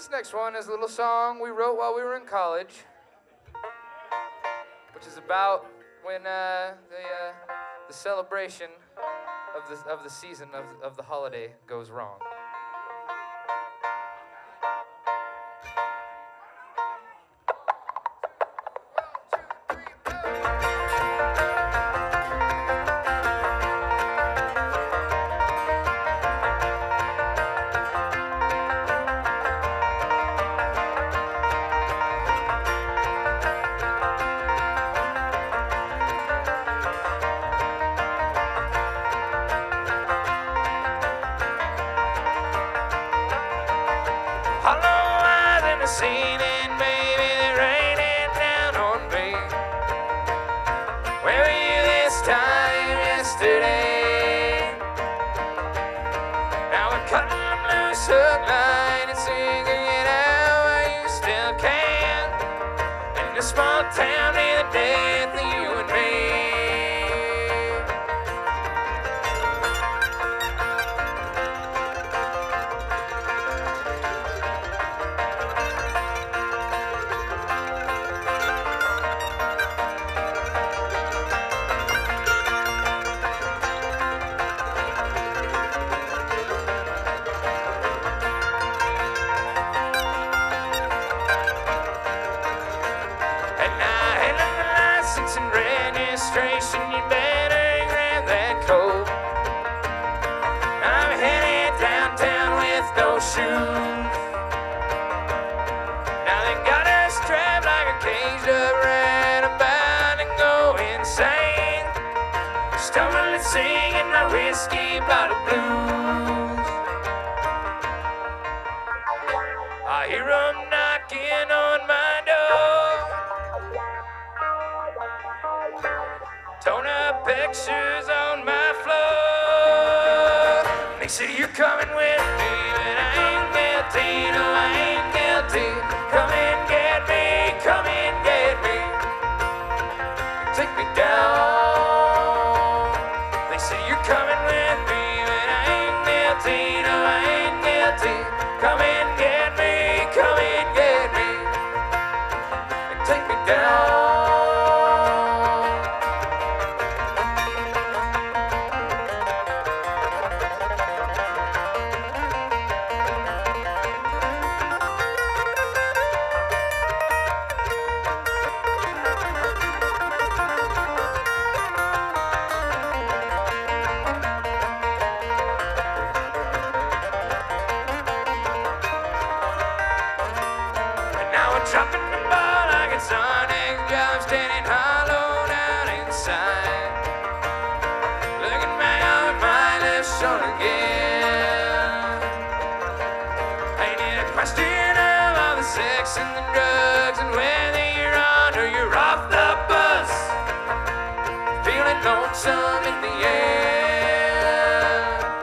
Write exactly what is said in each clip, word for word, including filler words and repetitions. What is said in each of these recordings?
this next one is a little song we wrote while we were in college, which is about when uh, the uh, the celebration of the of the season of of the holiday goes wrong. Hollow eyes in the ceiling, baby, they're raining down on me. Where were you this time yesterday? Now we're cutting them loose, hook, line, and sinking it out while you still can. In a small town near the death of you and me. And registration, you better grab that coat. I'm headed downtown with no shoes. Now they got us strapped like a caged up rat, about to go insane. Stumbling, singing my whiskey bottle blues. I hear 'em knocking on my door. Torn up pictures on my floor. They say you're coming with me, but I ain't guilty, no I ain't guilty. Come and get me, come and get me. Take me down. They say you're coming with me, but I ain't guilty, no I ain't guilty. Come and get me, come and get me. Take me down. Dropping the ball like it's on egg job, standing hollow down inside. Looking back on my left shoulder again. Ain't it a question of all the sex and the drugs and whether you're on or you're off the bus? Feeling lonesome in the air.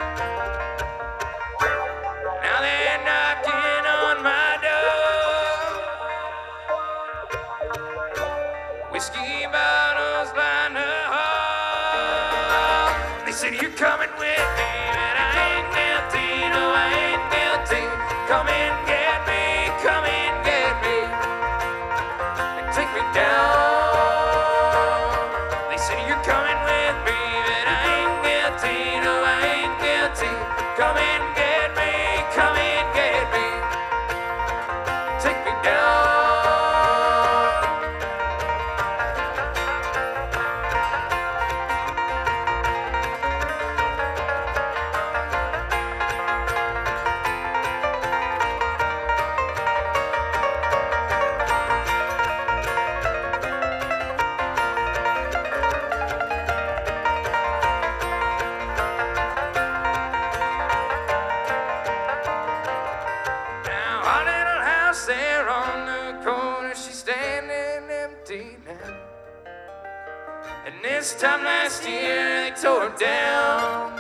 Now they're knocking on my door. Whiskey bottles line the hall. They said you're coming with me, but I ain't guilty, no I ain't guilty. Come and get me, come and get me, and take me down. They said you're coming with me, but I ain't guilty, no I ain't guilty. Come and get me, come and get me, take me down. There on the corner, she's standing empty now. And this time last year, they tore her down.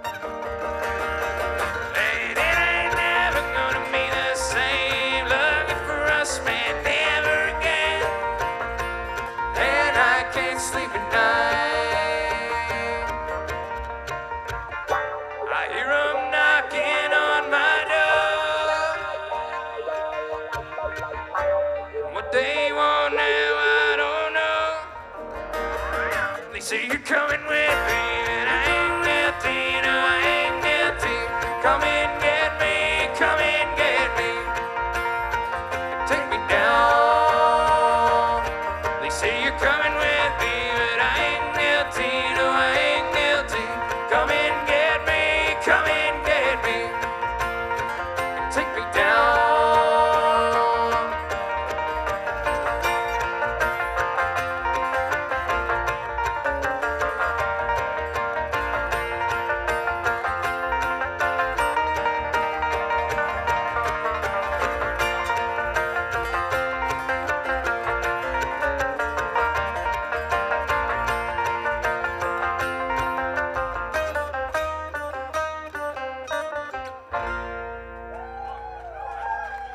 And it ain't never gonna be the same. Looking for us, man, never again. And I can't sleep at night. I hear 'em knocking on my door. coming with me, but I ain't guilty, no, I ain't guilty. Come and get me, come and get me. Take me down. They say you're coming with me, but I ain't guilty, no, I ain't guilty. Come and get me, come and get me.